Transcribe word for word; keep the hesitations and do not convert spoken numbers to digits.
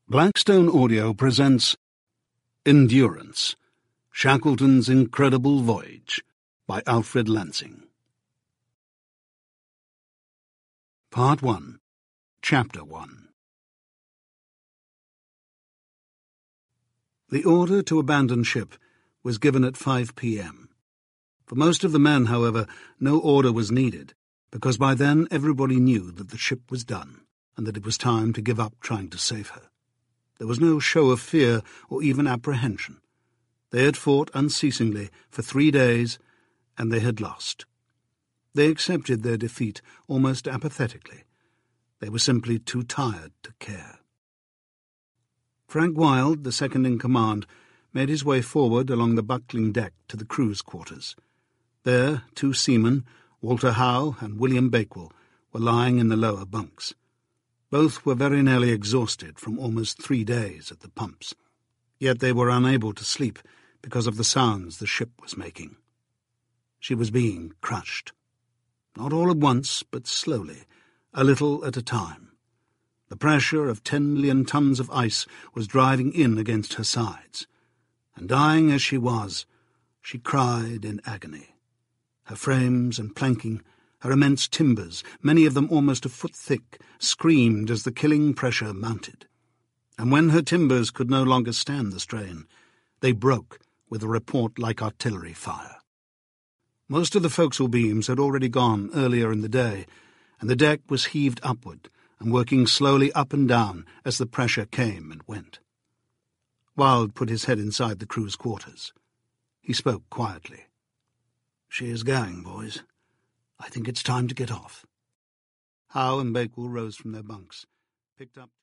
Blackstone Audio presents Endurance, Shackleton's Incredible Voyage by Alfred Lansing. Part one, Chapter one. The order to abandon ship was given at five p m For most of the men, however, no order was needed, because by then everybody knew that the ship was done, and that it was time to give up trying to save her. There was no show of fear or even apprehension. They had fought unceasingly for three days, and they had lost. They accepted their defeat almost apathetically. They were simply too tired to care. Frank Wild, the second in command, made his way forward along the buckling deck to the crew's quarters. There, two seamen, Walter Howe and William Bakewell, were lying in the lower bunks. Both were very nearly exhausted from almost three days at the pumps, yet they were unable to sleep because of the sounds the ship was making. She was being crushed. Not all at once, but slowly, a little at a time. The pressure of ten million tons of ice was driving in against her sides, and dying as she was, she cried in agony. Her frames and planking, her immense timbers, many of them almost a foot thick, screamed as the killing pressure mounted. And when her timbers could no longer stand the strain, they broke with a report like artillery fire. Most of the forecastle beams had already gone earlier in the day, and the deck was heaved upward and working slowly up and down as the pressure came and went. Wild put his head inside the crew's quarters. He spoke quietly. "She is going, boys. I think it's time to get off." Howe and Bakewell rose from their bunks, picked up